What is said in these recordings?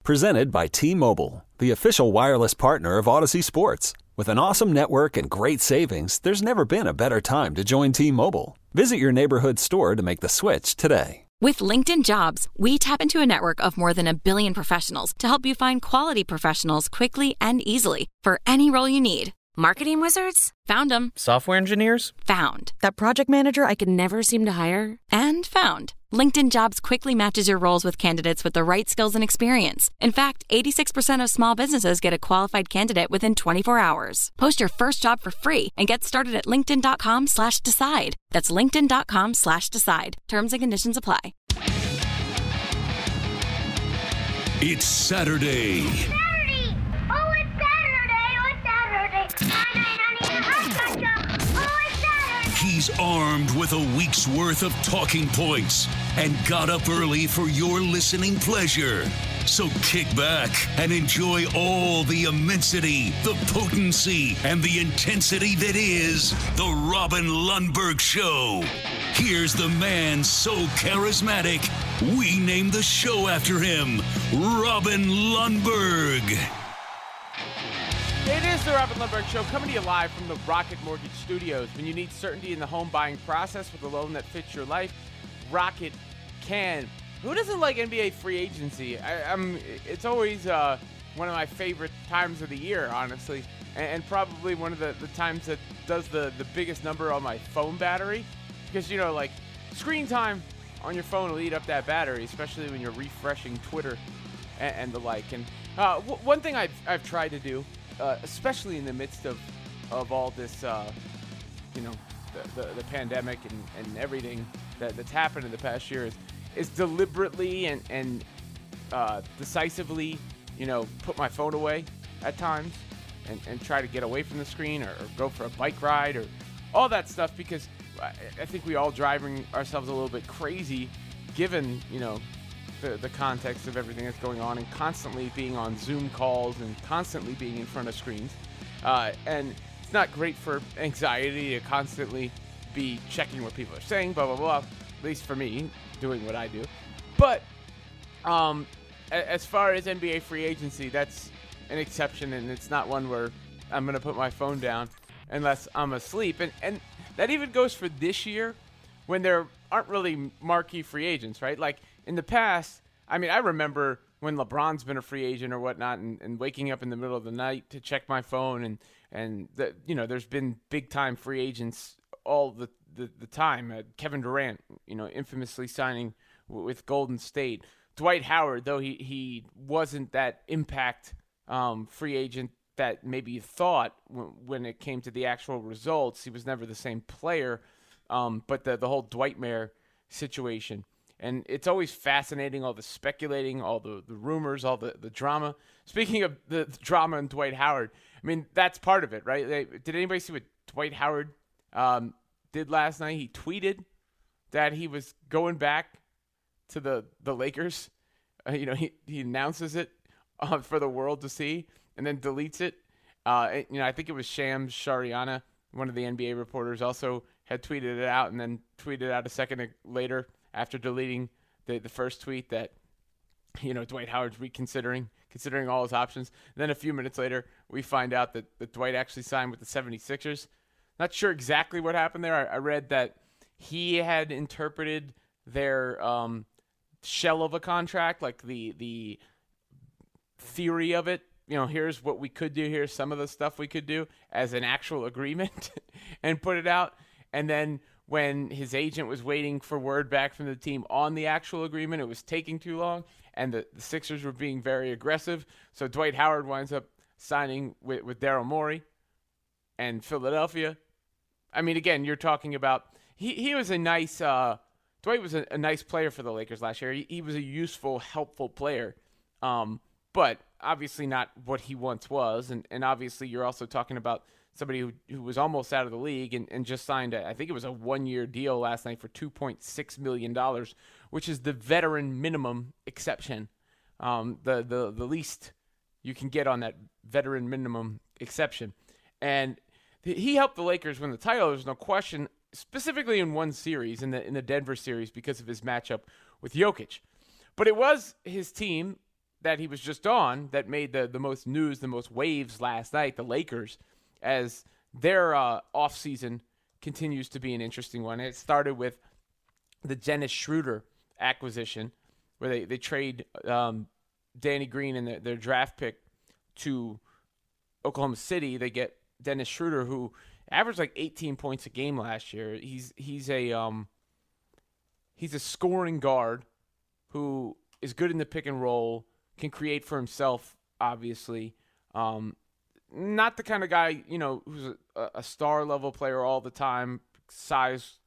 Presented by T-Mobile, the official wireless partner of Odyssey Sports. With an awesome network and great savings, there's never been a better time to join T-Mobile. Visit your neighborhood store to make the switch today. With LinkedIn Jobs, we tap into a network of more than 1 billion professionals to help you find quality professionals quickly and easily for any role you need. Marketing wizards? Found them. Software engineers? Found. That project manager I could never seem to hire? And found. LinkedIn Jobs quickly matches your roles with candidates with the right skills and experience. In fact, 86% of small businesses get a qualified candidate within 24 hours. Post your first job for free and get started at linkedin.com/decide. That's linkedin.com/decide. Terms and conditions apply. It's Saturday. He's armed with a week's worth of talking points and got up early for your listening pleasure. So kick back and enjoy all the immensity, the potency, and the intensity that is the Robin Lundberg Show. Here's the man so charismatic, we named the show after him, Robin Lundberg. It is the Robin Lundberg Show, coming to you live from the Rocket Mortgage Studios. When you need certainty in the home buying process with a loan that fits your life, Rocket can. Who doesn't like NBA free agency? It's always one of my favorite times of the year, honestly, and probably one of the times that does the biggest number on my phone battery. Because, you know, like, screen time on your phone will eat up that battery, especially when you're refreshing Twitter and the like. And one thing I've tried to do, especially in the midst of all this, the pandemic and everything that's happened in the past year, is deliberately and decisively, put my phone away at times and try to get away from the screen or go for a bike ride or all that stuff, because I think we all driving ourselves a little bit crazy given, the context of everything that's going on, and constantly being on Zoom calls and constantly being in front of screens. And it's not great for anxiety to constantly be checking what people are saying, blah, blah, blah, at least for me, doing what I do. But as far as NBA free agency, that's an exception, and it's not one where I'm going to put my phone down unless I'm asleep. And that even goes for this year when there aren't really marquee free agents, right? Like, in the past, I remember when LeBron's been a free agent or whatnot, and waking up in the middle of the night to check my phone, and there's been big time free agents all the time. Kevin Durant, infamously signing with Golden State. Dwight Howard, though he wasn't that impact free agent that maybe you thought when it came to the actual results, he was never the same player. But the whole Dwightmare situation. And it's always fascinating, all the speculating, all the rumors, all the drama. Speaking of the drama and Dwight Howard, that's part of it, right? Did anybody see what Dwight Howard did last night? He tweeted that he was going back to the Lakers. He announces it for the world to see and then deletes it. I think it was Shams Charania, one of the NBA reporters, also had tweeted it out and then tweeted out a second later after deleting the first tweet that, Dwight Howard's considering all his options. And then a few minutes later, we find out that Dwight actually signed with the 76ers. Not sure exactly what happened there. I read that he had interpreted their shell of a contract, like the theory of it. Here's what we could do, here's some of the stuff we could do, as an actual agreement and put it out. And then when his agent was waiting for word back from the team on the actual agreement, it was taking too long, and the Sixers were being very aggressive. So Dwight Howard winds up signing with Daryl Morey and Philadelphia. Again, you're talking about he was a nice Dwight was a nice player for the Lakers last year. He was a useful, helpful player, but obviously not what he once was. And obviously you're also talking about somebody who was almost out of the league and just signed, I think it was a one-year deal last night for $2.6 million, which is the veteran minimum exception, the least you can get on that veteran minimum exception. And he helped the Lakers win the title, there's no question, specifically in one series, in the Denver series, because of his matchup with Jokic. But it was his team that he was just on that made the most news, the most waves last night, the Lakers, as their offseason continues to be an interesting one. It started with the Dennis Schroeder acquisition, where they trade Danny Green and their draft pick to Oklahoma City. They get Dennis Schroeder, who averaged like 18 points a game last year. He's a scoring guard who is good in the pick and roll, can create for himself, obviously. Not the kind of guy, who's a star level player all the time, size,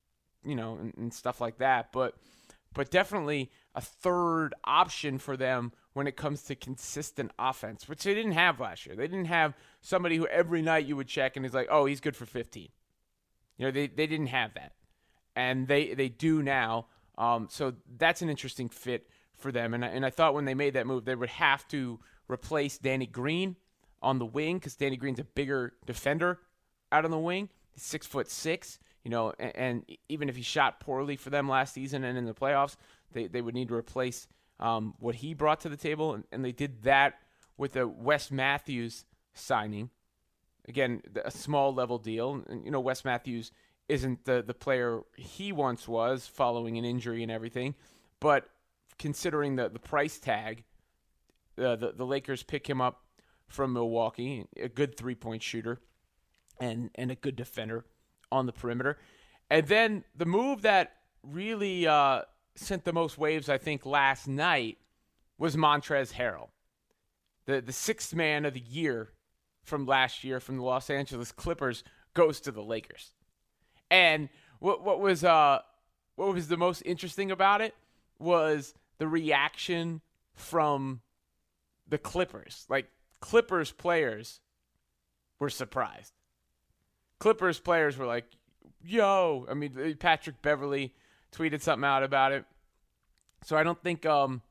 and stuff like that. But definitely a third option for them when it comes to consistent offense, which they didn't have last year. They didn't have somebody who every night you would check and is like, oh, he's good for 15. They didn't have that. And they do now. So that's an interesting fit for them. And I thought when they made that move, they would have to replace Danny Green on the wing, because Danny Green's a bigger defender out on the wing. He's 6'6", and even if he shot poorly for them last season and in the playoffs, they would need to replace what he brought to the table. And they did that with the Wes Matthews signing. Again, a small level deal. And, Wes Matthews isn't the player he once was following an injury and everything. But considering the price tag, the Lakers pick him up from Milwaukee, a good three-point shooter and a good defender on the perimeter. And then the move that really sent the most waves, I think, last night was Montrezl Harrell, the sixth man of the year from last year from the Los Angeles Clippers, goes to the Lakers. And what was the most interesting about it was the reaction from the Clippers. Like, Clippers players were surprised. Clippers players were like, yo. I mean, Patrick Beverley tweeted something out about it. So I don't think,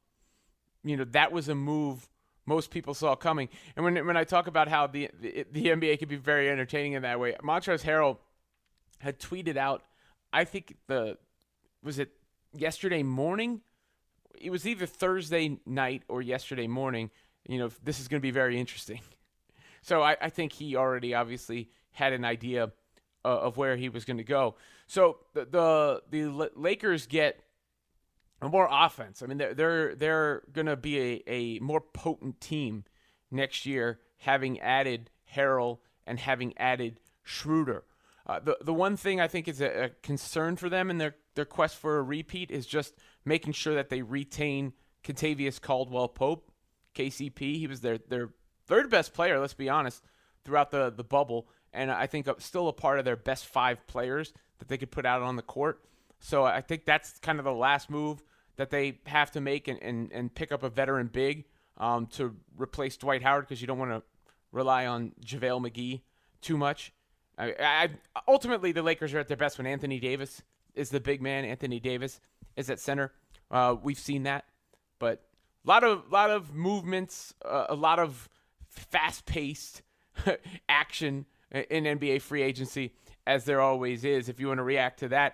that was a move most people saw coming. And when I talk about how the NBA could be very entertaining in that way, Montrezl Harrell had tweeted out, I think was it yesterday morning? It was either Thursday night or yesterday morning. This is going to be very interesting. So I think he already obviously had an idea of where he was going to go. So the Lakers get more offense. I mean, they're going to be a more potent team next year, having added Harrell and having added Schroeder. The one thing I think is a concern for them in their quest for a repeat is just making sure that they retain Kentavious Caldwell-Pope, KCP. He was their third best player, let's be honest, throughout the bubble, and I think still a part of their best five players that they could put out on the court. So I think that's kind of the last move that they have to make and pick up a veteran big to replace Dwight Howard, because you don't want to rely on JaVale McGee too much. Ultimately, the Lakers are at their best when Anthony Davis is the big man. Anthony Davis is at center. We've seen that, but a lot of movements, a lot of fast-paced action in NBA free agency, as there always is. If you want to react to that,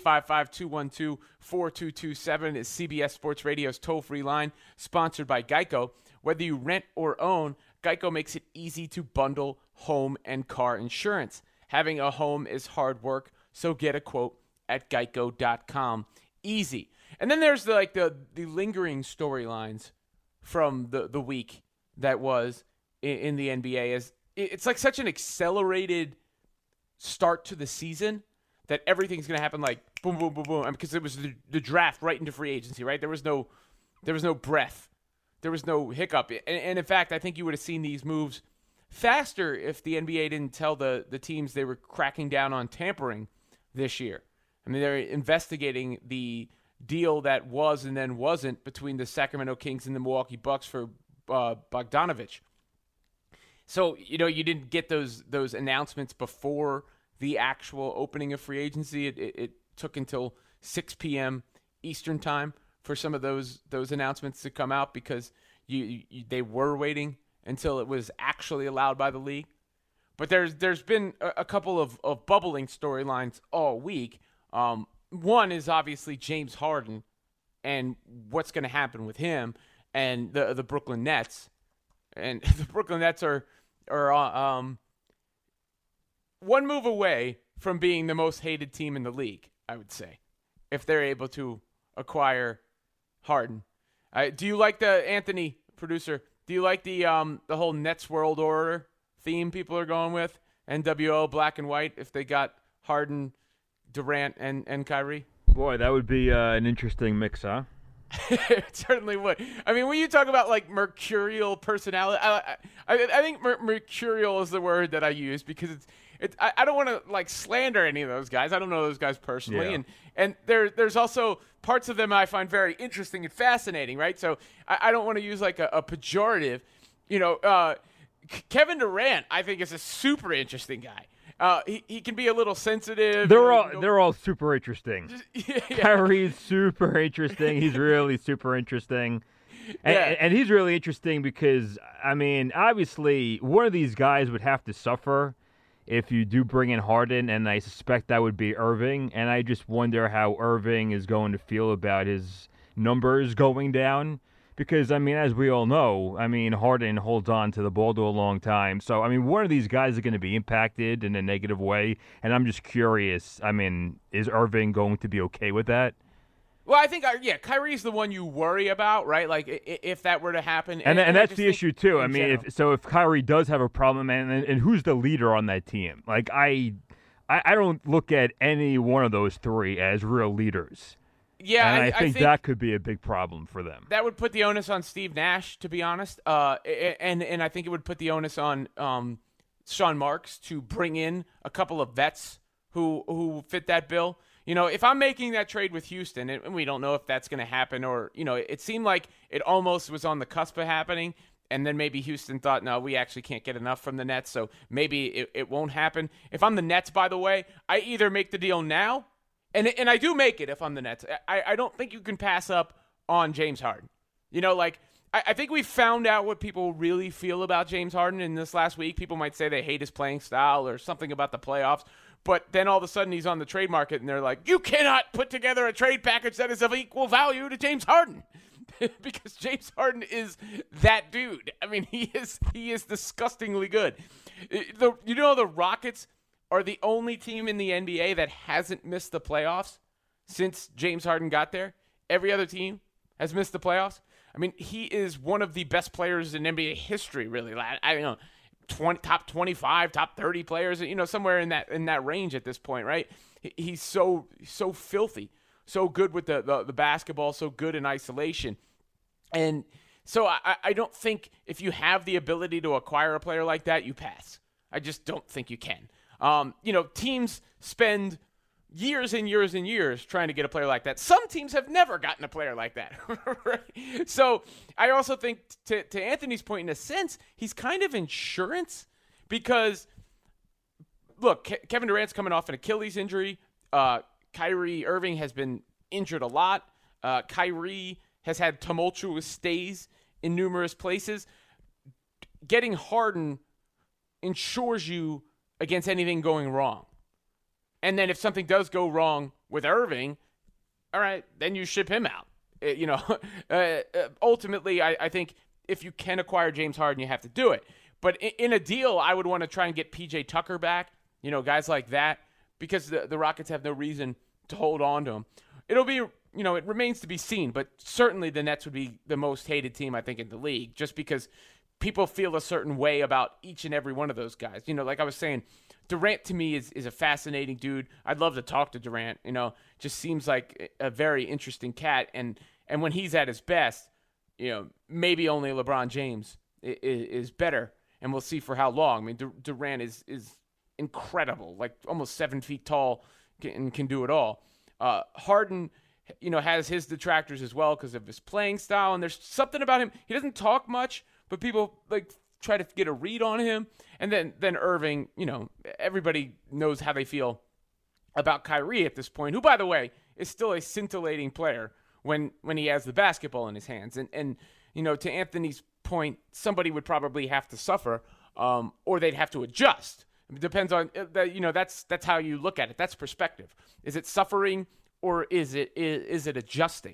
855-212-4227 is CBS Sports Radio's toll-free line, sponsored by Geico. Whether you rent or own, Geico makes it easy to bundle home and car insurance. Having a home is hard work, so get a quote at geico.com. Easy. And then there's the lingering storylines from the week that was in the NBA. It's like such an accelerated start to the season that everything's going to happen like boom, boom, boom, boom. Because it was the draft right into free agency, right? There was no breath. There was no hiccup. And in fact, I think you would have seen these moves faster if the NBA didn't tell the teams they were cracking down on tampering this year. I mean, they're investigating the deal that was and then wasn't between the Sacramento Kings and the Milwaukee Bucks for Bogdanovich. So, you didn't get those announcements before the actual opening of free agency. It took until 6 p.m. Eastern time for some of those announcements to come out, because they were waiting until it was actually allowed by the league. But there's been a couple of bubbling storylines all week. One is obviously James Harden and what's going to happen with him. and the Brooklyn Nets. And the Brooklyn Nets are one move away from being the most hated team in the league, I would say, if they're able to acquire Harden. Do you like Anthony, producer, do you like the whole Nets World Order theme people are going with? NWO, black and white, if they got Harden, Durant, and Kyrie? Boy, that would be an interesting mix, huh? It certainly would. I mean, when you talk about like mercurial personality, I think mercurial is the word that I use because I don't want to like slander any of those guys. I don't know those guys personally, Yeah. and there's also parts of them I find very interesting and fascinating, right? So I don't want to use like a pejorative. Kevin Durant, I think, is a super interesting guy. He can be a little sensitive. They're all super interesting. Yeah. Kyrie's super interesting. He's really super interesting. And he's really interesting because, I mean, obviously, one of these guys would have to suffer if you do bring in Harden, and I suspect that would be Irving. And I just wonder how Irving is going to feel about his numbers going down. Because, I mean, as we all know, I mean, Harden holds on to the ball to a long time. So, I mean, one of these guys is going to be impacted in a negative way. And I'm just curious, I mean, is Irving going to be okay with that? Well, I think, Kyrie's the one you worry about, right? Like, if that were to happen. And that's the issue, too. I mean, if Kyrie does have a problem, and who's the leader on that team? Like, I don't look at any one of those three as real leaders. Yeah, and I think that could be a big problem for them. That would put the onus on Steve Nash, to be honest. And I think it would put the onus on Sean Marks to bring in a couple of vets who fit that bill. You know, if I'm making that trade with Houston, and we don't know if that's going to happen, or, you know, it seemed like it almost was on the cusp of happening, and then maybe Houston thought, no, we actually can't get enough from the Nets, so maybe it won't happen. If I'm the Nets, by the way, I either make the deal now, and I do make it if I'm the Nets. I don't think you can pass up on James Harden. You know, like, I think we found out what people really feel about James Harden in this last week. People might say they hate his playing style or something about the playoffs, but then all of a sudden he's on the trade market and they're like, you cannot put together a trade package that is of equal value to James Harden. Because James Harden is that dude. I mean, he is disgustingly good. The Rockets are the only team in the NBA that hasn't missed the playoffs since James Harden got there. Every other team has missed the playoffs. I mean, he is one of the best players in NBA history, really. I don't know, top 25, top 30 players, you know, somewhere in that range at this point, right? He's so filthy, so good with the basketball, so good in isolation. And so I don't think if you have the ability to acquire a player like that, you pass. I just don't think you can. Teams spend years and years and years trying to get a player like that. Some teams have never gotten a player like that. Right? So I also think, to Anthony's point, in a sense, he's kind of insurance because, look, Kevin Durant's coming off an Achilles injury. Kyrie Irving has been injured a lot. Kyrie has had tumultuous stays in numerous places. Getting Harden ensures you against anything going wrong. And then if something does go wrong with Irving, all right, then you ship him out. Ultimately, I think if you can acquire James Harden, you have to do it. But in a deal, I would want to try and get P.J. Tucker back, guys like that, because the Rockets have no reason to hold on to him. It'll be, it remains to be seen, but certainly the Nets would be the most hated team, I think, in the league, just because people feel a certain way about each and every one of those guys. Like I was saying, Durant to me is a fascinating dude. I'd love to talk to Durant. Just seems like a very interesting cat. And when he's at his best, maybe only LeBron James is better. And we'll see for how long. I mean, Durant is incredible, like almost 7 feet tall and can do it all. Harden, has his detractors as well because of his playing style. And there's something about him. He doesn't talk much, but people try to get a read on him. And then Irving, everybody knows how they feel about Kyrie at this point, who, by the way, is still a scintillating player when he has the basketball in his hands. And to Anthony's point, somebody would probably have to suffer, or they'd have to adjust. It depends on that's how you look at it. That's perspective. Is it suffering or is it adjusting?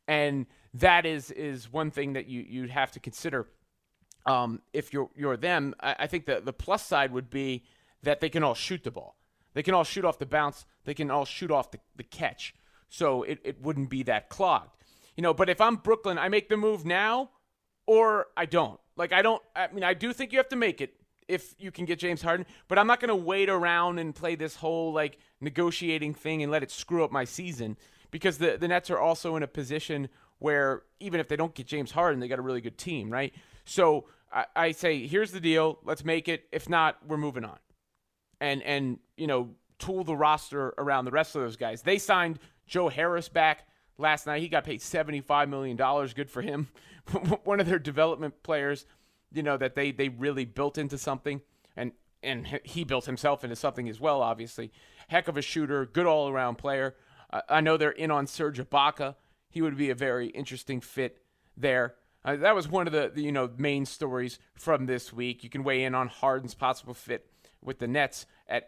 And that is one thing that you'd have to consider if you're them. I think the plus side would be that they can all shoot the ball. They can all shoot off the bounce. They can all shoot off the catch. So it wouldn't be that clogged. But if I'm Brooklyn, I make the move now or I don't. I do think you have to make it if you can get James Harden, but I'm not going to wait around and play this whole negotiating thing and let it screw up my season, because the Nets are also in a position where even if they don't get James Harden, they got a really good team, right? So I say, here's the deal. Let's make it. If not, we're moving on. And tool the roster around the rest of those guys. They signed Joe Harris back last night. He got paid $75 million. Good for him. One of their development players, that they really built into something. And he built himself into something as well, obviously. Heck of a shooter, good all-around player. I know they're in on Serge Ibaka. He would be a very interesting fit there. That was one of the main stories from this week. You can weigh in on Harden's possible fit with the Nets at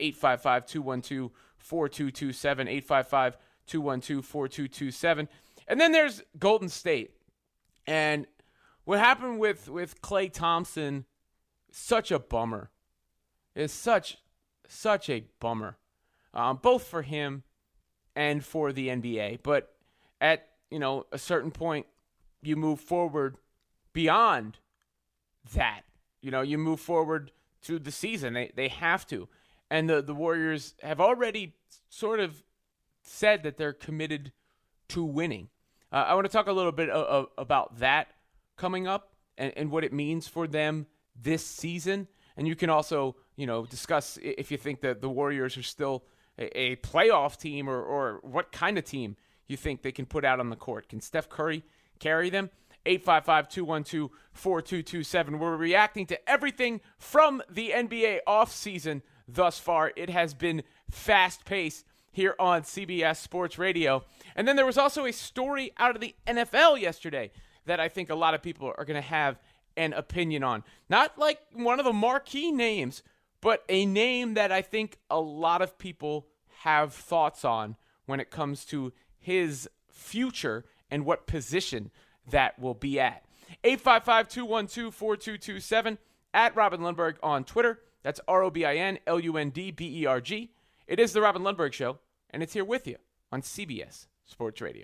855-212-4227, 855-212-4227. And then there's Golden State. And what happened with Klay Thompson, such a bummer. It's such a bummer, both for him and for the NBA. But at a certain point, you move forward beyond that. You move forward to the season. They have to. And the Warriors have already sort of said that they're committed to winning. I want to talk a little bit about that coming up and what it means for them this season. And you can also, discuss if you think that the Warriors are still a playoff team or what kind of team you think they can put out on the court. Can Steph Curry carry them? 855-212-4227. We're reacting to everything from the NBA offseason thus far. It has been fast-paced here on CBS Sports Radio. And then there was also a story out of the NFL yesterday that I think a lot of people are going to have an opinion on. Not like one of the marquee names, but a name that I think a lot of people have thoughts on when it comes to his future and what position that will be at. 855-212-4227, at Robin Lundberg on Twitter. That's ROBINLUNDBERG. It is the Robin Lundberg Show, and it's here with you on CBS Sports Radio.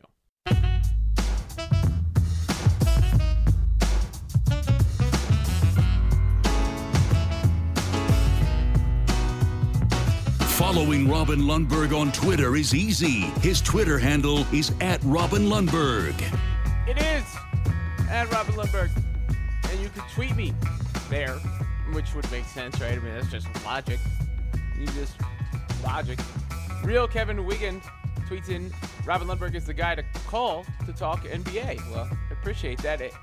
Following Robin Lundberg on Twitter is easy. His Twitter handle is at Robin Lundberg. It is at Robin Lundberg. And you can tweet me there, which would make sense, right? I mean, that's just logic. Logic. Real Kevin Wiggin tweets in, Robin Lundberg is the guy to call to talk NBA. Well, I appreciate that. At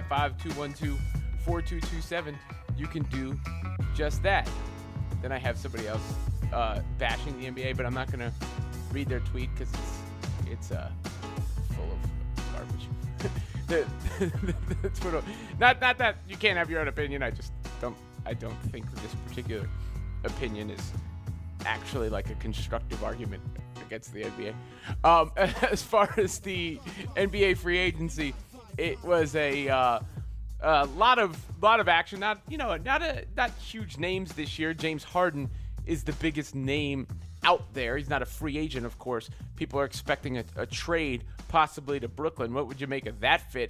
855-212-4227, you can do just that. Then I have somebody else bashing the NBA, but I'm not going to read their tweet because it's full of garbage. the Twitter, not that you can't have your own opinion. I don't think this particular opinion is actually like a constructive argument against the NBA. As far as the NBA free agency, it was a lot of action. Not huge names this year. James Harden is the biggest name out there. He's not a free agent, of course. People are expecting a trade possibly to Brooklyn. What would you make of that fit?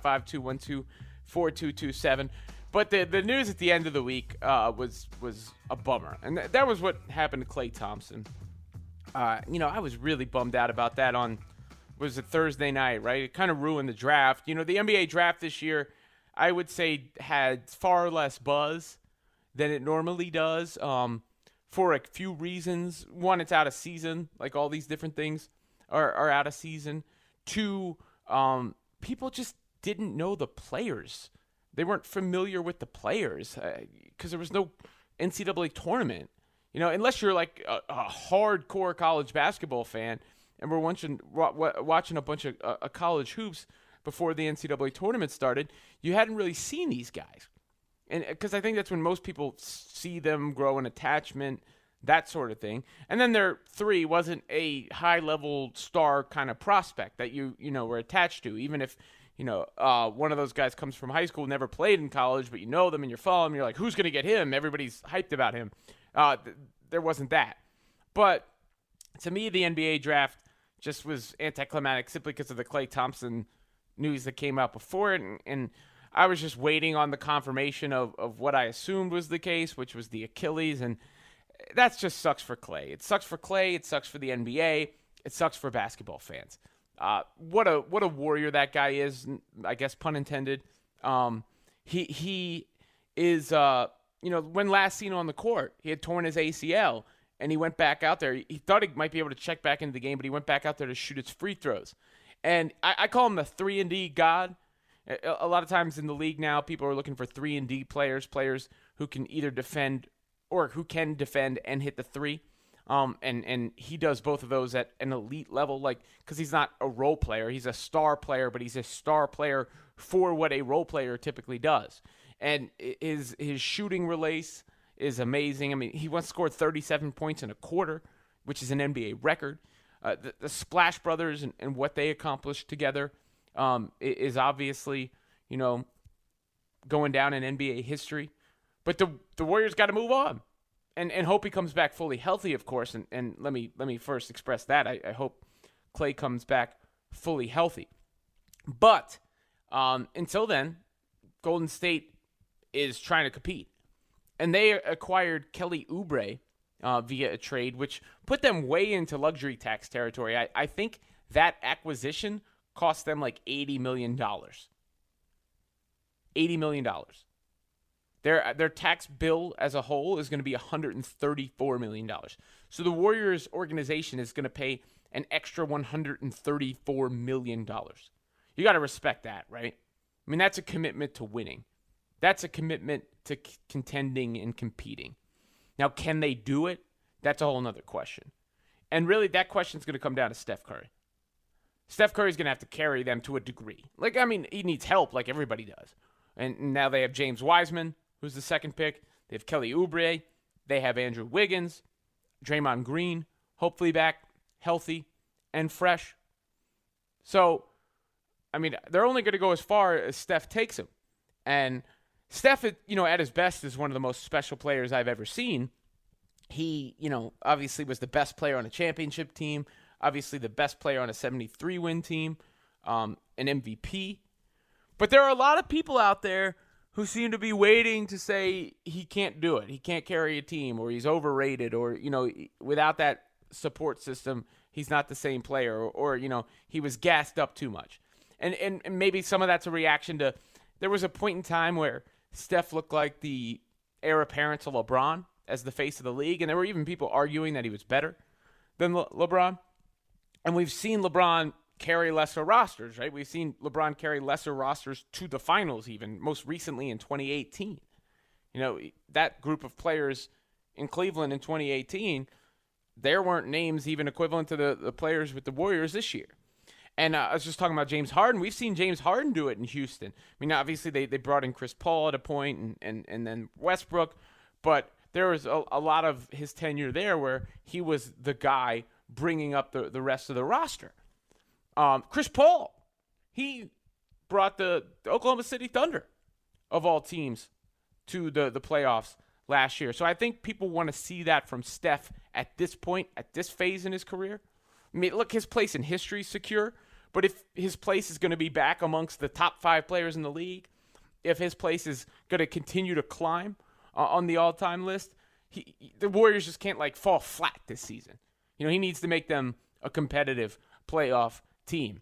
855-212-4227. But the news at the end of the week was a bummer. And that was what happened to Klay Thompson. I was really bummed out about that on, was it Thursday night, right? It kind of ruined the draft. The NBA draft this year, I would say, had far less buzz than it normally does. For a few reasons. One, it's out of season. Like all these different things are out of season. Two, people just didn't know the players. They weren't familiar with the players because there was no NCAA tournament. Unless you're like a hardcore college basketball fan and we're watching a bunch of college hoops before the NCAA tournament started, you hadn't really seen these guys. And because I think that's when most people see them, grow an attachment, that sort of thing. And then their 3 wasn't a high-level star kind of prospect that you were attached to, even if one of those guys comes from high school, never played in college, but you know them and you're following them. You're like, who's going to get him? Everybody's hyped about him. There wasn't that. But to me, the NBA draft just was anticlimactic simply because of the Klay Thompson news that came out before it. And I was just waiting on the confirmation of what I assumed was the case, which was the Achilles. And that just sucks for Klay. It sucks for Klay. It sucks for the NBA. It sucks for basketball fans. What a warrior that guy is, I guess, pun intended. He is, when last seen on the court, he had torn his ACL, and he went back out there. He thought he might be able to check back into the game, but he went back out there to shoot his free throws. And I call him the 3-and-D god. A lot of times in the league now, people are looking for 3-and-D players who can either defend or who can defend and hit the 3. And he does both of those at an elite level, because he's not a role player. He's a star player, but he's a star player for what a role player typically does. And his shooting release is amazing. I mean, he once scored 37 points in a quarter, which is an NBA record. The Splash Brothers and what they accomplished together is obviously, going down in NBA history. But the Warriors got to move on. And hope he comes back fully healthy, of course. And let me first express that. I hope Klay comes back fully healthy. But until then, Golden State is trying to compete. And they acquired Kelly Oubre via a trade, which put them way into luxury tax territory. I think that acquisition cost them like $80 million. $80 million. Their tax bill as a whole is going to be $134 million. So the Warriors organization is going to pay an extra $134 million. You got to respect that, right? I mean, that's a commitment to winning. That's a commitment to contending and competing. Now, can they do it? That's a whole nother question. And really, that question is going to come down to Steph Curry. Steph Curry is going to have to carry them to a degree. He needs help like everybody does. And now they have James Wiseman, who's the second pick. They have Kelly Oubre. They have Andrew Wiggins, Draymond Green, hopefully back healthy and fresh. So, they're only going to go as far as Steph takes him. And Steph, at his best, is one of the most special players I've ever seen. He, obviously was the best player on a championship team, obviously the best player on a 73-win team, an MVP. But there are a lot of people out there who seem to be waiting to say he can't do it. He can't carry a team, or he's overrated, or, without that support system, he's not the same player, or he was gassed up too much. And maybe some of that's a reaction to, there was a point in time where Steph looked like the heir apparent to LeBron as the face of the league, and there were even people arguing that he was better than LeBron. And we've seen LeBron carry lesser rosters, right? We've seen LeBron carry lesser rosters to the finals, even most recently in 2018. That group of players in Cleveland in 2018, there weren't names even equivalent to the players with the Warriors this year. And I was just talking about James Harden. We've seen James Harden do it in Houston. Obviously they brought in Chris Paul at a point and then Westbrook, but there was a lot of his tenure there where he was the guy bringing up the rest of the roster. Chris Paul, he brought the Oklahoma City Thunder, of all teams, to the playoffs last year. So I think people want to see that from Steph at this point, at this phase in his career. Look, his place in history is secure, but if his place is going to be back amongst the top 5 players in the league, if his place is going to continue to climb on the all-time list, the Warriors just can't fall flat this season. He needs to make them a competitive playoff team.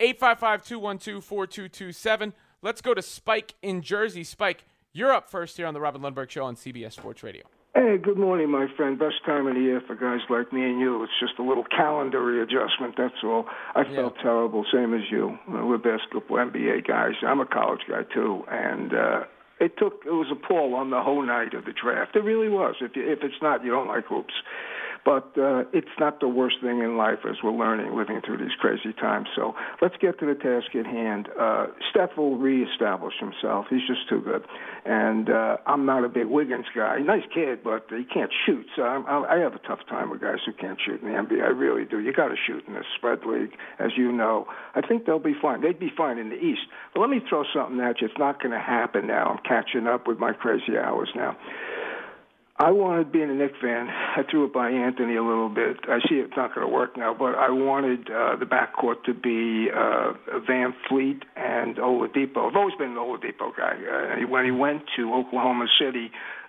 855-212-4227. Let's go to Spike in Jersey. Spike, you're up first here on the Robin Lundberg Show on CBS Sports Radio. Hey, good morning, my friend. Best time of the year for guys like me and you. It's just a little calendar readjustment, that's all. I felt terrible, same as you. We're basketball NBA guys. I'm a college guy, too. And it was a pull on the whole night of the draft. It really was. If it's not, you don't like hoops. But it's not the worst thing in life, as we're learning, living through these crazy times. So let's get to the task at hand. Steph will reestablish himself. He's just too good. And I'm not a big Wiggins guy. Nice kid, but he can't shoot. So I have a tough time with guys who can't shoot in the NBA. I really do. You got to shoot in this spread league, as you know. I think they'll be fine. They'd be fine in the East. But let me throw something at you. It's not going to happen now. I'm catching up with my crazy hours now. I wanted, being a Knicks fan, I threw it by Anthony a little bit. I see it's not going to work now, but I wanted the backcourt to be Van Fleet and Oladipo. I've always been an Oladipo guy. When he went to Oklahoma City,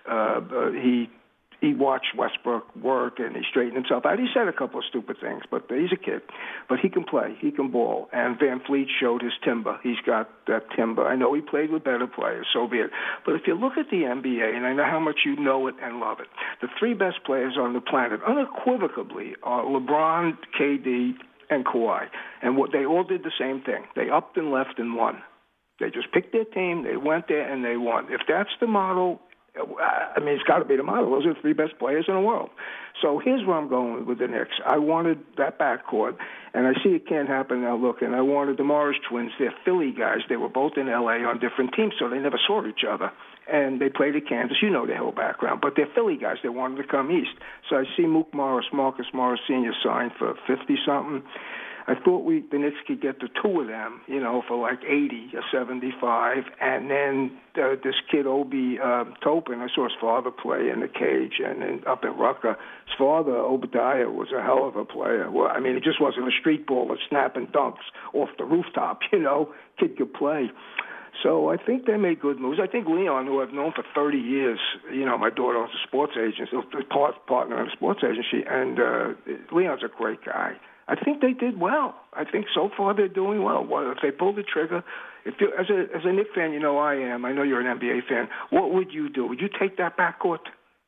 he watched Westbrook work, and he straightened himself out. He said a couple of stupid things, but he's a kid. But he can play. He can ball. And Van Fleet showed his timber. He's got that timber. I know he played with better players, so be it. But if you look at the NBA, and I know how much you know it and love it, the three best players on the planet unequivocally are LeBron, KD, and Kawhi. And what they all did the same thing. They upped and left and won. They just picked their team, they went there, and they won. If that's the model, I mean, it's got to be the model. Those are the three best players in the world. So here's where I'm going with the Knicks. I wanted that backcourt, and I see it can't happen now. Look, and I wanted the Morris twins. They're Philly guys. They were both in L.A. on different teams, so they never saw each other. And they played at Kansas. You know their whole background. But they're Philly guys. They wanted to come east. So I see Marcus Morris Sr. signed for 50-something. I thought the Knicks could get the two of them, for like 80 or 75. And then this kid, Obi Toppin, I saw his father play in the cage and then up at Rucker. His father, Obadiah, was a hell of a player. Well, I mean, he just wasn't a street baller snapping dunks off the rooftop, Kid could play. So I think they made good moves. I think Leon, who I've known for 30 years, my daughter owns a sports agency, partner in a sports agency, and Leon's a great guy. I think they did well. I think so far they're doing well. If they pull the trigger, as a Knicks fan, I am. I know you're an NBA fan. What would you do? Would you take that backcourt?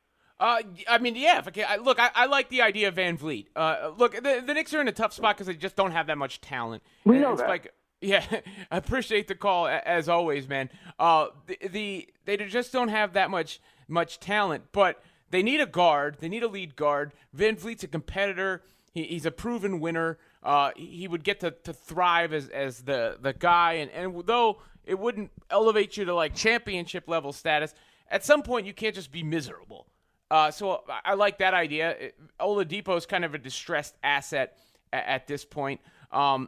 I mean, yeah. I like the idea of Van Vliet. Look, the Knicks are in a tough spot because they just don't have that much talent. We know that. Yeah, I appreciate the call as always, man. They just don't have that much talent, but they need a guard. They need a lead guard. Van Vliet's a competitor. He's a proven winner. He would get to thrive as the guy, and though it wouldn't elevate you to like championship level status, at some point you can't just be miserable. So I like that idea. Oladipo is kind of a distressed asset at this point. I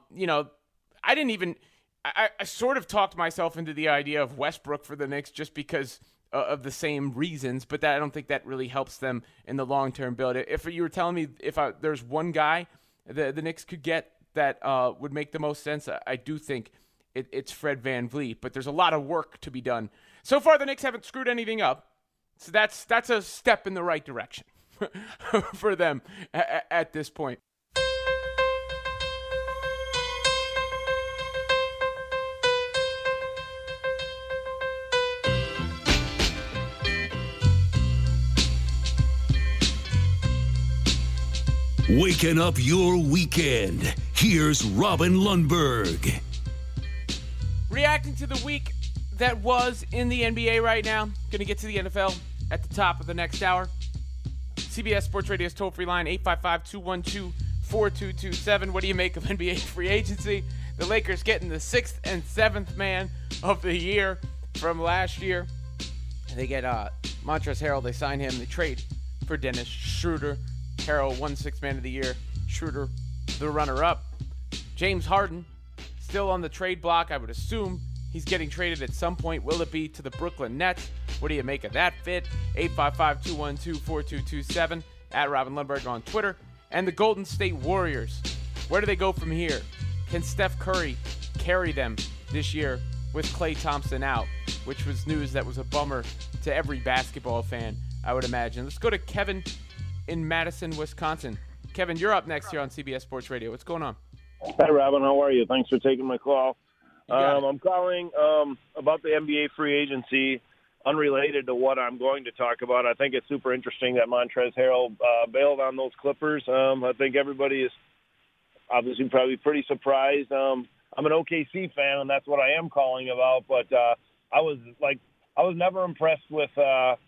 sort of talked myself into the idea of Westbrook for the Knicks just because of the same reasons, but I don't think that really helps them in the long-term build. If you were telling me there's one guy the Knicks could get that would make the most sense, I do think it's Fred VanVleet, but there's a lot of work to be done. So far, the Knicks haven't screwed anything up, so that's a step in the right direction for them at this point. Waking up your weekend. Here's Robin Lundberg. Reacting to the week that was in the NBA right now. Going to get to the NFL at the top of the next hour. CBS Sports Radio's toll-free line, 855-212-4227. What do you make of NBA free agency? The Lakers getting the 6th and 7th man of the year from last year. They get Montrezl Harrell. They sign him. They trade for Dennis Schroeder. Harrell won 6th man of the year. Schroeder, the runner-up. James Harden, still on the trade block. I would assume he's getting traded at some point. Will it be to the Brooklyn Nets? What do you make of that fit? 855-212-4227. At Robin Lundberg on Twitter. And the Golden State Warriors. Where do they go from here? Can Steph Curry carry them this year with Klay Thompson out? Which was news that was a bummer to every basketball fan, I would imagine. Let's go to Kevin in Madison, Wisconsin. Kevin, you're up next here on CBS Sports Radio. What's going on? Hi, Robin. How are you? Thanks for taking my call. I'm calling about the NBA free agency, unrelated to what I'm going to talk about. I think it's super interesting that Montrezl Harrell bailed on those Clippers. I think everybody is obviously probably pretty surprised. I'm an OKC fan, and that's what I am calling about. But I was never impressed with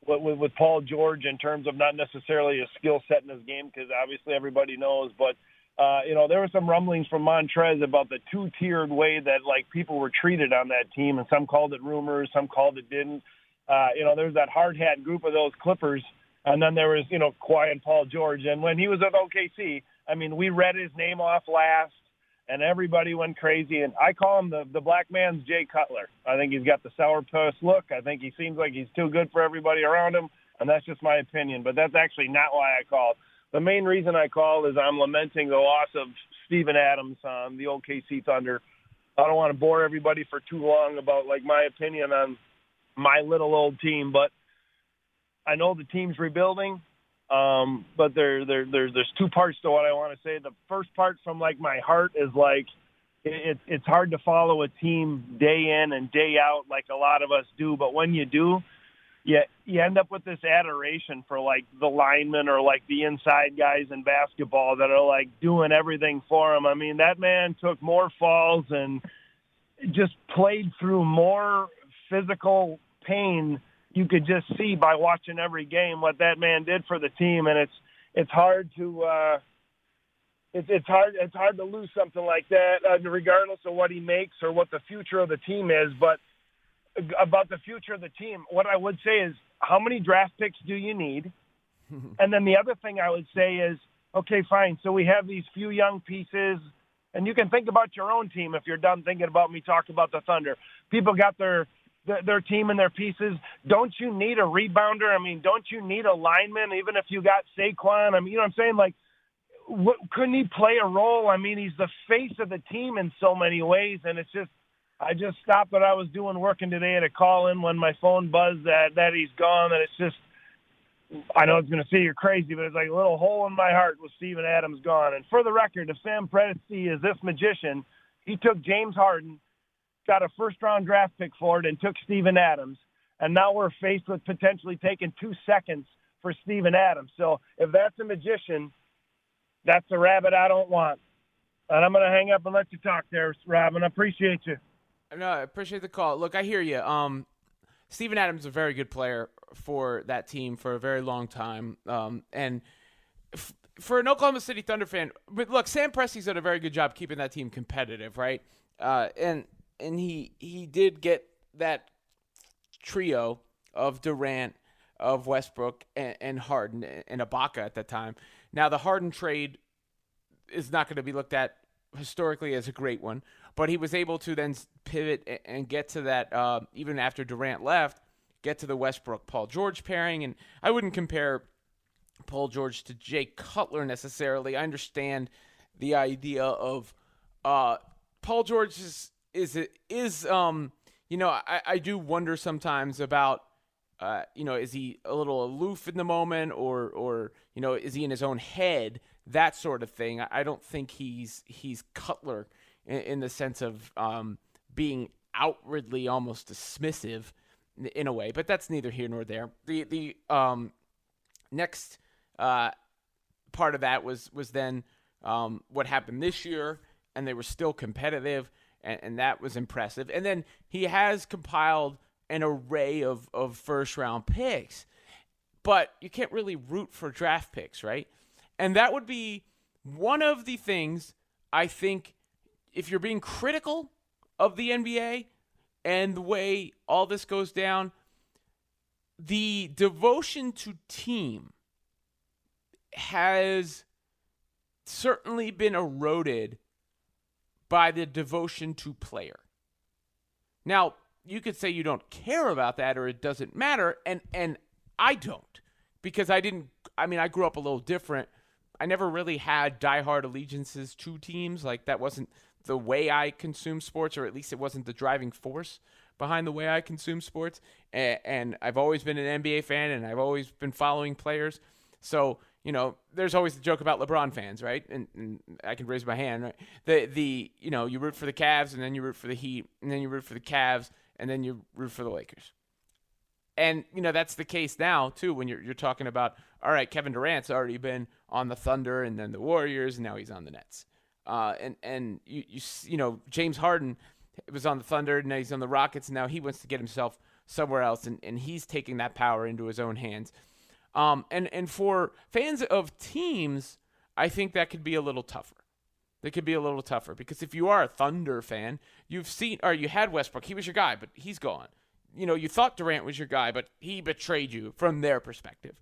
with Paul George in terms of not necessarily a skill set in his game, because obviously everybody knows, but there were some rumblings from Montrez about the two-tiered way that like people were treated on that team, and some called it rumors, some called it didn't. There was that hard hat group of those Clippers, and then there was Kawhi and Paul George. And when he was at OKC, I mean, we read his name off last, and everybody went crazy. And I call him the black man's Jay Cutler. I think he's got the sourpuss look. I think he seems like he's too good for everybody around him, and that's just my opinion. But that's actually not why I called. The main reason I called is I'm lamenting the loss of Steven Adams on the OKC Thunder. I don't want to bore everybody for too long about like my opinion on my little old team, but I know the team's rebuilding. But there's two parts to what I want to say. The first part from like my heart is like it's hard to follow a team day in and day out like a lot of us do, but when you do, you end up with this adoration for like the linemen or like the inside guys in basketball that are like doing everything for him. I mean, that man took more falls and just played through more physical pain. You could just see by watching every game what that man did for the team, and it's hard to it's hard to lose something like that, regardless of what he makes or what the future of the team is. But about the future of the team, what I would say is, how many draft picks do you need? And then the other thing I would say is, okay, fine. So we have these few young pieces, and you can think about your own team if you're done thinking about me talking about the Thunder. People got their team and their pieces. Don't you need a rebounder? I mean, don't you need a lineman, even if you got Saquon? I mean, you know what I'm saying? Like, couldn't he play a role? I mean, he's the face of the team in so many ways, and it's just, I just stopped what I was doing working today to call in when my phone buzzed that he's gone, and it's just, I know it's going to say you're crazy, but it's like a little hole in my heart with Steven Adams gone. And for the record, if Sam Presti is this magician, he took James Harden, got a first-round draft pick for it, and took Steven Adams, and now we're faced with potentially taking 2 seconds for Steven Adams. So if that's a magician, that's a rabbit I don't want. And I'm going to hang up and let you talk there, Robin. I appreciate you. No, I appreciate the call. Look, I hear you. Steven Adams is a very good player for that team for a very long time. And for an Oklahoma City Thunder fan, but look, Sam Presti's done a very good job keeping that team competitive, right? And he did get that trio of Durant, of Westbrook, and Harden, and Ibaka at that time. Now, the Harden trade is not going to be looked at historically as a great one, but he was able to then pivot and get to that, even after Durant left, get to the Westbrook-Paul George pairing. And I wouldn't compare Paul George to Jay Cutler necessarily. I understand the idea of Paul George I do wonder sometimes about, is he a little aloof in the moment or is he in his own head? That sort of thing. I don't think he's Cutler in the sense of being outwardly almost dismissive in a way, but that's neither here nor there. The next part of that was then what happened this year, and they were still competitive, and that was impressive. And then he has compiled an array of first-round picks, but you can't really root for draft picks, right? And that would be one of the things, I think, if you're being critical of the NBA and the way all this goes down, the devotion to team has certainly been eroded by the devotion to player. Now, you could say you don't care about that or it doesn't matter, and I don't, because I grew up a little different. I never really had diehard allegiances to teams. Like, that wasn't the way I consume sports, or at least it wasn't the driving force behind the way I consume sports. And I've always been an NBA fan, and I've always been following players. So, there's always the joke about LeBron fans, right? And I can raise my hand, right? You root for the Cavs, and then you root for the Heat, and then you root for the Cavs, and then you root for the Lakers. And, that's the case now, too, when you're talking about, all right, Kevin Durant's already been on the Thunder and then the Warriors, and now he's on the Nets. And James Harden was on the Thunder, and now he's on the Rockets, and now he wants to get himself somewhere else, and he's taking that power into his own hands. And for fans of teams, I think that could be a little tougher. They could be a little tougher because if you are a Thunder fan, you had Westbrook. He was your guy, but he's gone. You thought Durant was your guy, but he betrayed you from their perspective.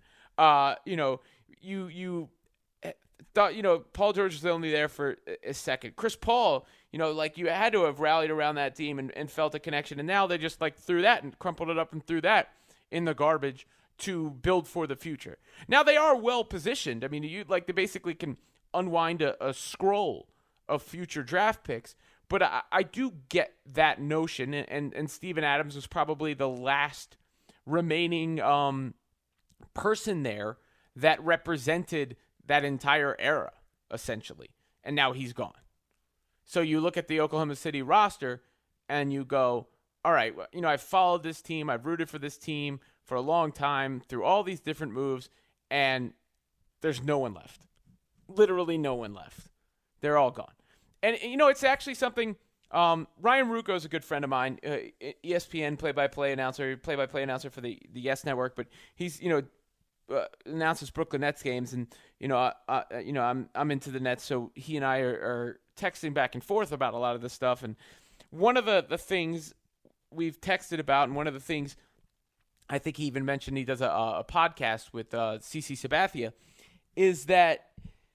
You thought, Paul George was only there for a second. Chris Paul, you had to have rallied around that team and felt a connection. And now they just threw that and crumpled it up and threw that in the garbage to build for the future. Now they are well positioned. I mean, they basically can unwind a scroll of future draft picks. But I do get that notion, and Steven Adams was probably the last remaining person there that represented that entire era, essentially. And now he's gone. So you look at the Oklahoma City roster, and you go, all right, I've followed this team, I've rooted for this team for a long time through all these different moves, and there's no one left. Literally no one left. They're all gone. And, it's actually something Ryan Ruocco is a good friend of mine, ESPN play-by-play announcer for the Yes Network, but he's, announces Brooklyn Nets games, and, I'm into the Nets, so he and I are texting back and forth about a lot of this stuff. And one of the things we've texted about, and one of the things I think he even mentioned, he does a podcast with CC Sabathia, is that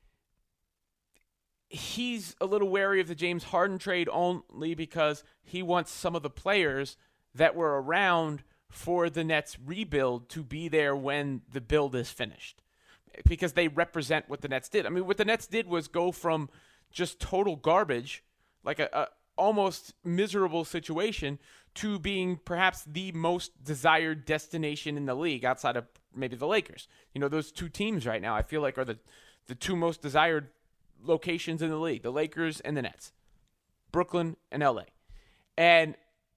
he's a little wary of the James Harden trade only because he wants some of the players that were around for the Nets rebuild to be there when the build is finished, because they represent what the Nets did. I mean, what the Nets did was go from just total garbage, like a almost miserable situation, to being perhaps the most desired destination in the league outside of maybe the Lakers. Those two teams right now I feel like are the two most desired locations in the league, the Lakers and the Nets, Brooklyn and LA. And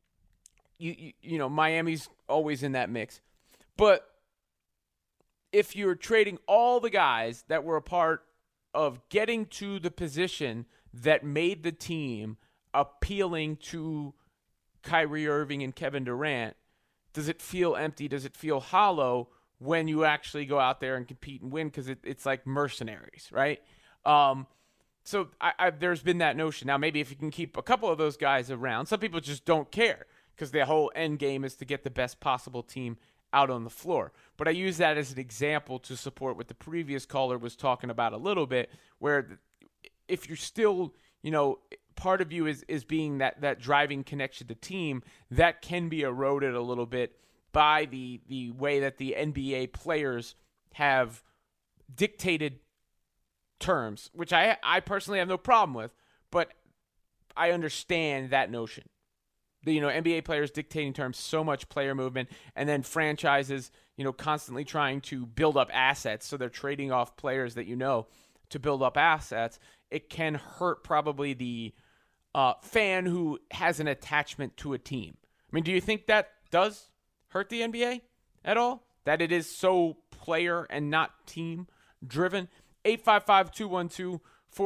Miami's always in that mix. But if you're trading all the guys that were a part of getting to the position that made the team appealing to Kyrie Irving and Kevin Durant, does it feel empty? Does it feel hollow when you actually go out there and compete and win? Because it's like mercenaries, right? So there's been that notion. Now, maybe if you can keep a couple of those guys around, some people just don't care because their whole end game is to get the best possible team out on the floor. But I use that as an example to support what the previous caller was talking about a little bit, where if you're still, part of you is being that driving connection to team, that can be eroded a little bit by the way that the NBA players have dictated terms, which I personally have no problem with, but I understand that notion. The NBA players dictating terms, so much player movement, and then franchises, constantly trying to build up assets, so they're trading off players that to build up assets. It can hurt probably the fan who has an attachment to a team. I mean, do you think that does hurt the NBA at all? That it is so player and not team driven? 855-212-4227,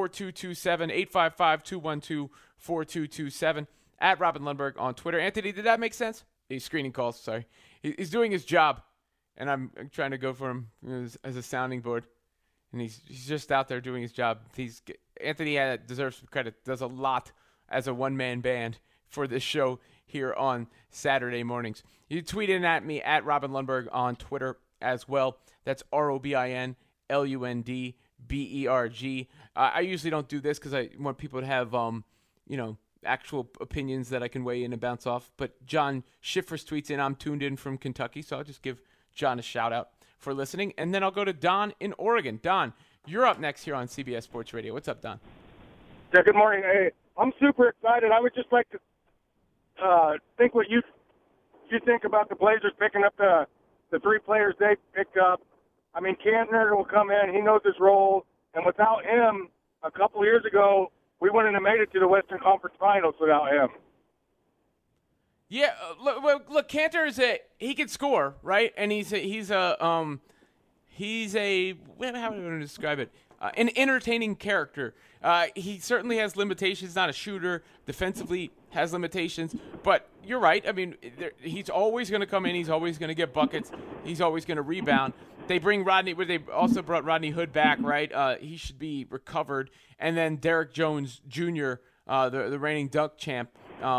855-212-4227, at Robin Lundberg on Twitter. Anthony, did that make sense? He's screening calls, sorry. He's doing his job, and I'm trying to go for him as a sounding board, and he's just out there doing his job. Anthony deserves some credit, does a lot as a one-man band for this show here on Saturday mornings. You tweet in at me, at Robin Lundberg on Twitter as well. That's ROBINLUNDBERG. I usually don't do this because I want people to have, actual opinions that I can weigh in and bounce off. But John Schiffers tweets in, I'm tuned in from Kentucky, so I'll just give John a shout-out for listening. And then I'll go to Don in Oregon. Don, you're up next here on CBS Sports Radio. What's up, Don? Yeah, good morning. Hey, I'm super excited. I would just like to think what you think about the Blazers picking up the three players they picked up. I mean, Kantner will come in. He knows his role. And without him, a couple of years ago, we wouldn't have made it to the Western Conference Finals without him. Yeah, look, Kanter he can score, right? And he's a how do I describe it? An entertaining character. He certainly has limitations. Not a shooter. Defensively, has limitations, but you're right. I mean, he's always going to come in. He's always going to get buckets. He's always going to rebound. They also brought Rodney Hood back, right? He should be recovered. And then Derek Jones Jr., the reigning dunk champ,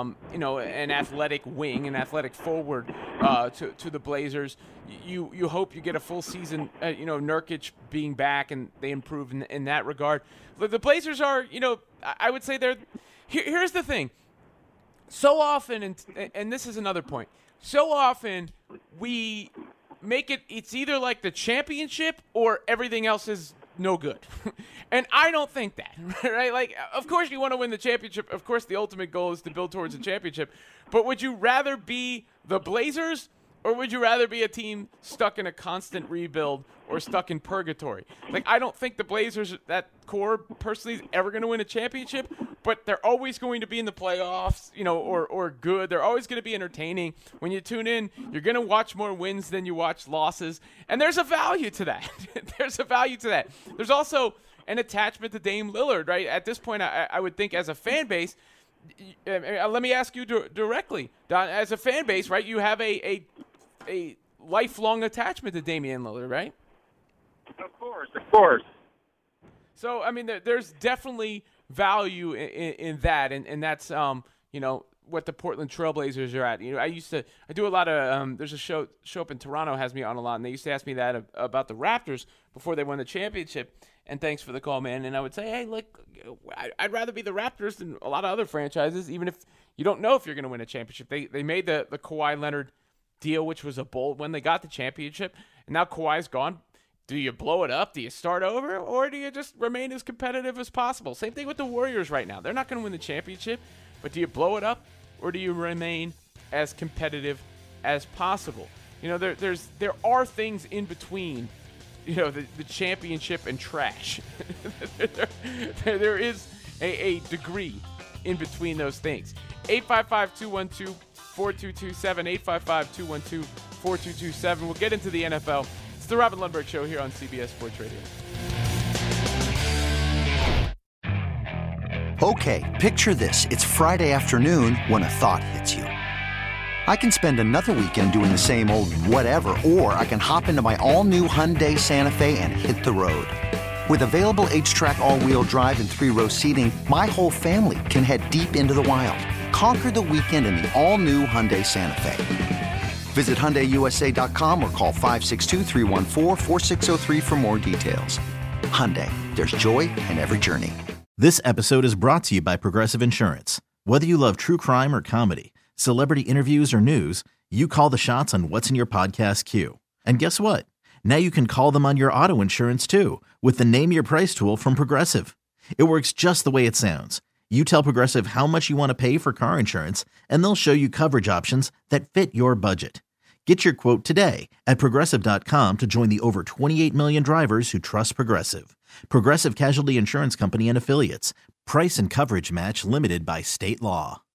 an athletic wing, an athletic forward to the Blazers. You hope you get a full season, Nurkic being back and they improve in that regard. The Blazers are, I would say here's the thing. So often, and this is another point, so often we make it's either like the championship or everything else is no good. And I don't think that, right? Like, of course you want to win the championship. Of course the ultimate goal is to build towards a championship. But would you rather be the Blazers or would you rather be a team stuck in a constant rebuild or stuck in purgatory? Like, I don't think the Blazers, that core, personally, is ever going to win a championship, but they're always going to be in the playoffs, or good. They're always going to be entertaining. When you tune in, you're going to watch more wins than you watch losses, and there's a value to that. There's also an attachment to Dame Lillard, right? At this point, I would think as a fan base, let me ask you directly, Don, as a fan base, right, you have a lifelong attachment to Damian Lillard, right? Of course. So, I mean, there's definitely value in that, and that's, what the Portland Trailblazers are at. I do a lot of, there's a show up in Toronto has me on a lot, and they used to ask me that about the Raptors before they won the championship. And thanks for the call, man. And I would say, hey, look, I'd rather be the Raptors than a lot of other franchises, even if you don't know if you're going to win a championship. They made the Kawhi Leonard deal, which was a bold when they got the championship, and now Kawhi's gone. Do you blow it up? Do you start over? Or do you just remain as competitive as possible? Same thing with the Warriors right now. They're not going to win the championship, but do you blow it up or do you remain as competitive as possible? There are things in between, the championship and trash. there is a degree in between those things. 855-212-4227, 855-212-4227. We'll get into the NFL. It's the Robin Lundberg Show here on CBS Sports Radio. Okay, picture this. It's Friday afternoon when a thought hits you. I can spend another weekend doing the same old whatever, or I can hop into my all-new Hyundai Santa Fe and hit the road. With available H-Track all-wheel drive and 3-row seating, my whole family can head deep into the wild. Conquer the weekend in the all-new Hyundai Santa Fe. Visit HyundaiUSA.com or call 562-314-4603 for more details. Hyundai, there's joy in every journey. This episode is brought to you by Progressive Insurance. Whether you love true crime or comedy, celebrity interviews or news, you call the shots on what's in your podcast queue. And guess what? Now you can call them on your auto insurance too with the Name Your Price tool from Progressive. It works just the way it sounds. You tell Progressive how much you want to pay for car insurance, and they'll show you coverage options that fit your budget. Get your quote today at Progressive.com to join the over 28 million drivers who trust Progressive. Progressive Casualty Insurance Company and Affiliates. Price and coverage match limited by state law.